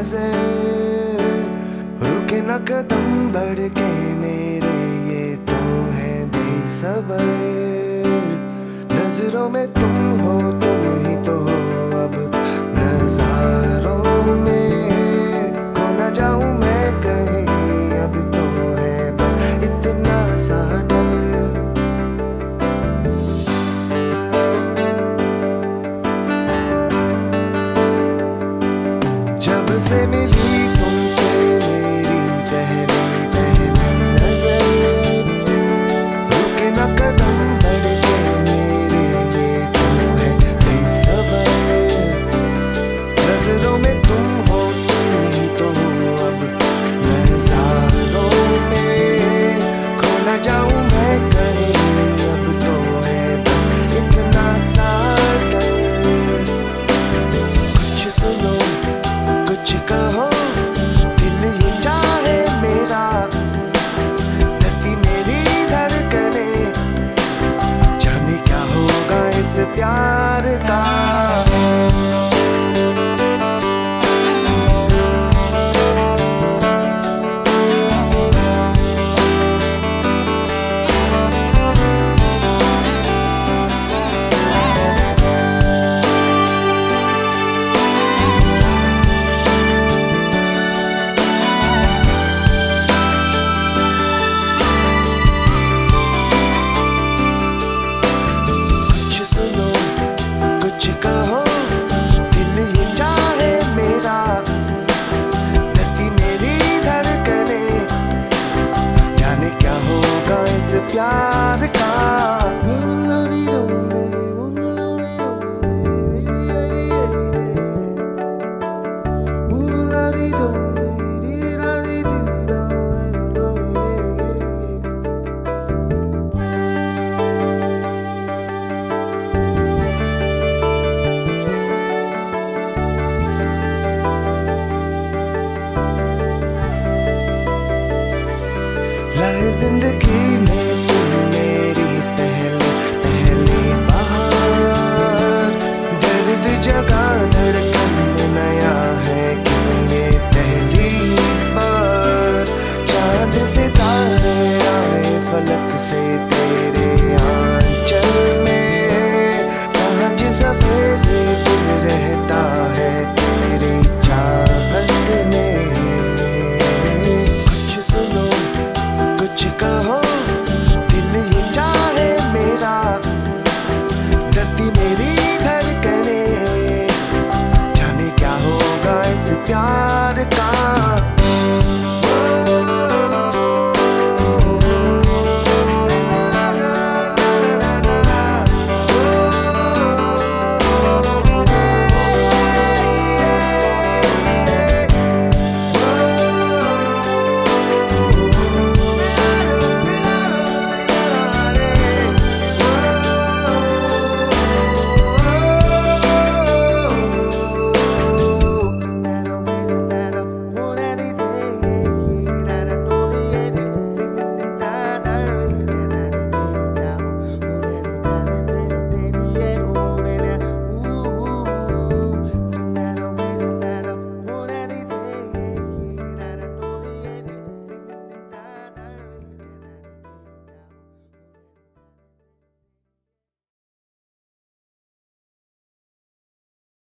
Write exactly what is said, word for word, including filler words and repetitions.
नजर, रुके न कदम बढ़ के मेरे, ये तो है बेसबर। नजरों में तुम हो, तुम ही तो हो अब नजारों में, खो न जाऊं मैं कहीं, अब तो है बस इतना सा डर। जब से मिली तुमसे मेरी पहली पहली नजर, रुके न कदम बढ़ के मेरे, ये तो है बेसबर। नजरों में तुम हो, तुम ही तो हो अब नजारों में, खो न जाऊं मैं कहीं, अब तो है बस इतना सा डर। कुछ सुनो कुछ कहो, दिल ये चाहे मेरा, धरती मेरी धड़कने, जाने क्या होगा इस प्यार का। कुछ कहो, दिल ये चाहे मेरा, धरती मेरी धड़कने, जाने क्या होगा इस प्यार का। लाए जिंदगी में